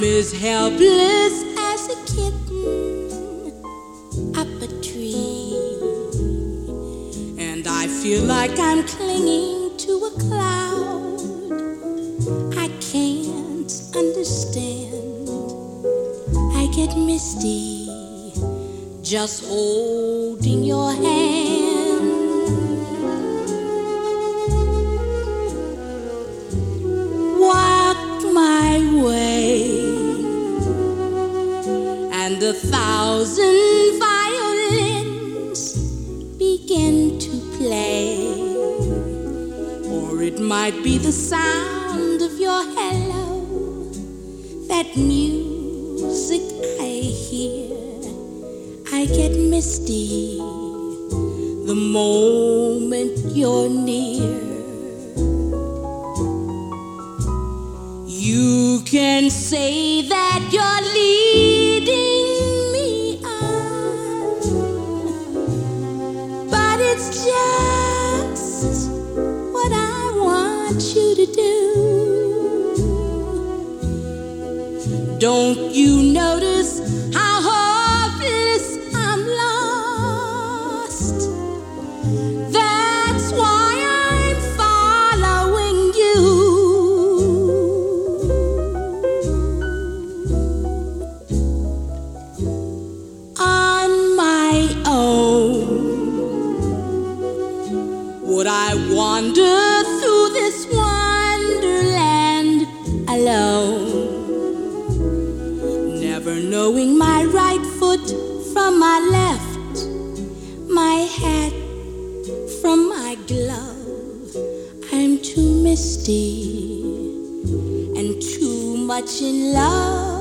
as helpless as a kitten up a tree, and I feel like I'm clinging to a cloud. I can't understand. I get misty just holding your hand. Walked my way, and 1,000 violins begin to play. Or it might be the sound of your hello, that music I hear. I get misty the moment you're near. You can say that you're leading me on, but it's just what I want you to do. Don't you notice how hopeless I'm lost? That's why I'm following you. On my own, would I wander through this wonderland alone, never knowing my right foot from my left, my hat from my glove? I'm too misty and too much in love